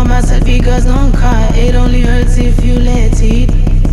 on myself because don't cry. It only hurts if you let it.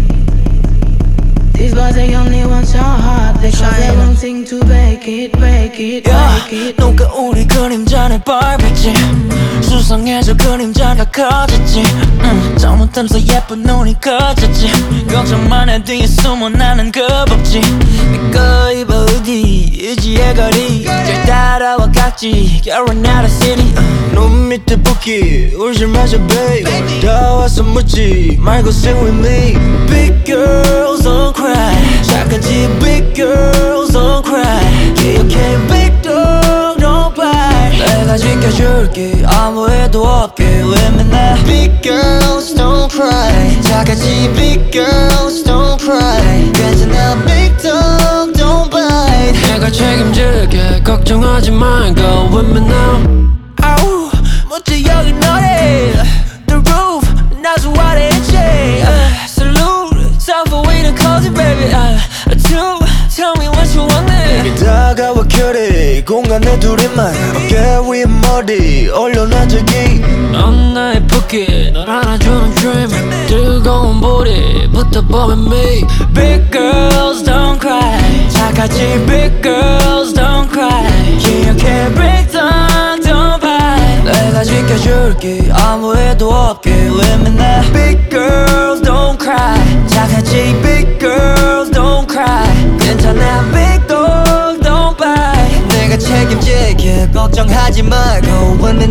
These boys they only want your heart because they won't think to break it, break it, break it. 누가 우리 그림자를 밟을지 수상해져 그림자가 커졌지 잘못하면서 예쁜 눈이 커졌지 걱정만 해 뒤에 숨어 나는 겁없지 내꺼 입어 어디이지의 거리 잘 따라와 같이 You're not a city 눈 밑에 붓기 울지 마자 babe 다 와서 묻지 말고 sit with me Big girls don't cry 착하지 big girls don't cry 기억해 big dog don't bite 내가 지켜줄게 아무 애도 없게 with me now Big girls don't cry 착하지 big girls don't cry 괜찮아 big dog don't bite 내가 책임질게 걱정하지 마 Go with me now 아우 멋져 여기 너네 The roof 나서 화려했지 Salute time for waiting cozy baby Two tell me what you want 내게 다가와 cutie 공간에 둘이만 어깨 위에 머리 올려놔 저기 넌 나의 붓기 널 안아주는 dream 뜨거운 불이 붙어보면 me Big girls don't cry 착하지 big girls don't cry 기억해 big dog don't bite 내가 지켜줄게 아무 애도 없게 with me now Big girls don't cry 착하지 big girls don't cry 괜찮아 big dog don't bite 내가 책임질게 걱정하지 말고 with